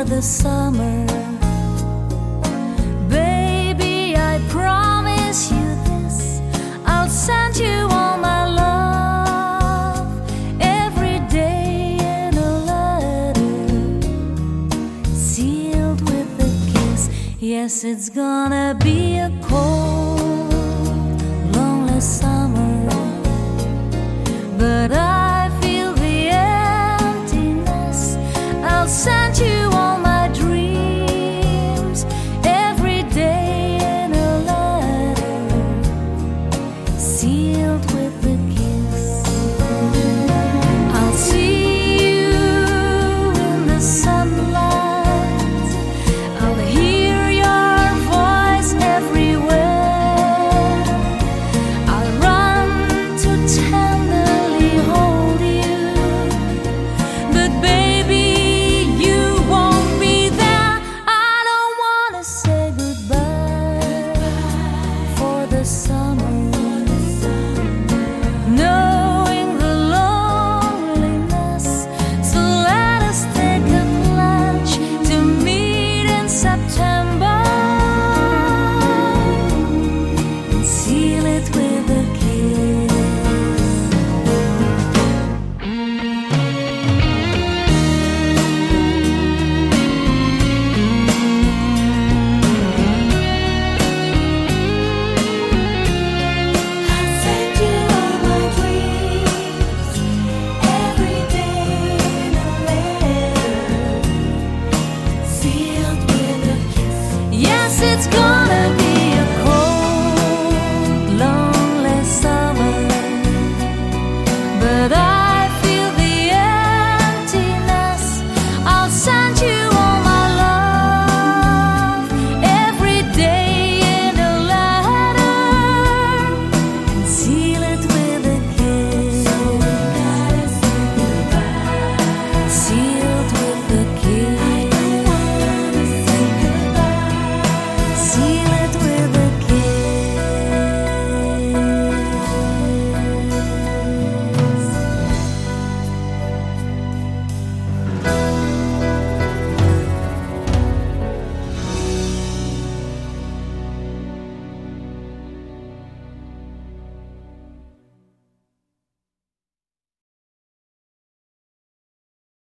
the summer. Baby, I promise you this, I'll send you all my love every day in a letter, sealed with a kiss. Yes, it's gonna be a cold, lonely summer, but I feel the emptiness. I'll send you all my dreams every day in a letter, sealed with a kiss. I'll see you in the sunlight, I'll hear your voice everywhere, I'll run to tenderly hold you, but baby, you won't be there. I don't wanna say goodbye for the summer, knowing the loneliness. So let us take a pledge to meet in September and seal it with a kiss. I'll send you all my dreams every day in a letter, sealed with a kiss. Yes, it's gone.